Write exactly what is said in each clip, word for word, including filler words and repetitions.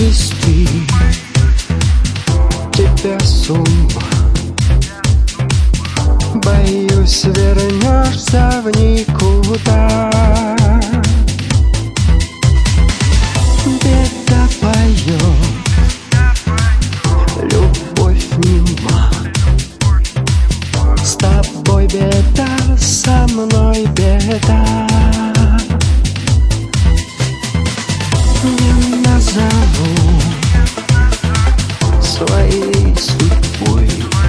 свести тебя с ума. Боюсь, вернешься в никуда. Беда поет, любовь нема. С тобой беда, со мной беда. Не назову своей судьбой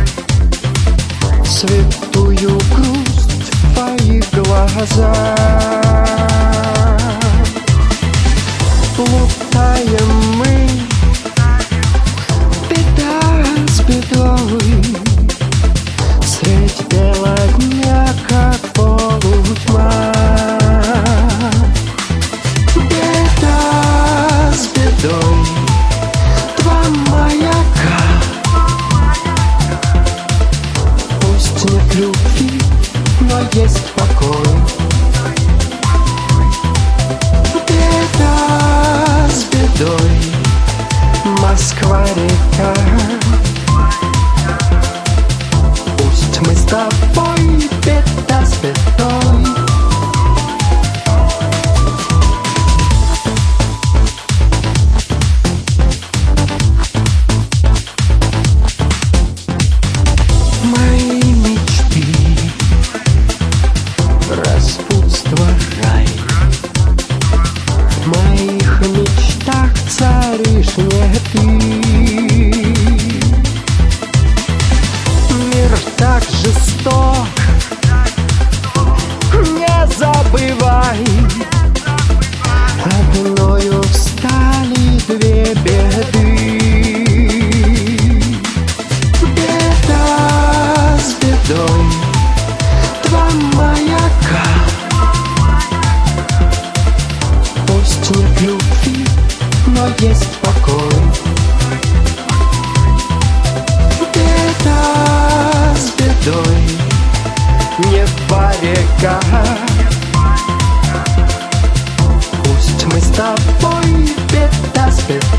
святую грусть в твоих глазах. Плутаем мы, беда с бедой, средь бела дня, как полутьма. Беда с бедой, два маяка. Пусть нет любви, но есть покой. Беда с бедой, Москва-река. Пусть мы с тобой, беда с бедой. Мои мечты, распутство, рай. В моих мечтах царишь не ты. Мир так жесток, не забывай. Одною встали две беды. Беда с бедой, два маяка. Пусть нет любви, но есть покой. Беда с бедой, Нева-река. Пусть мы с тобой, беда с бедой.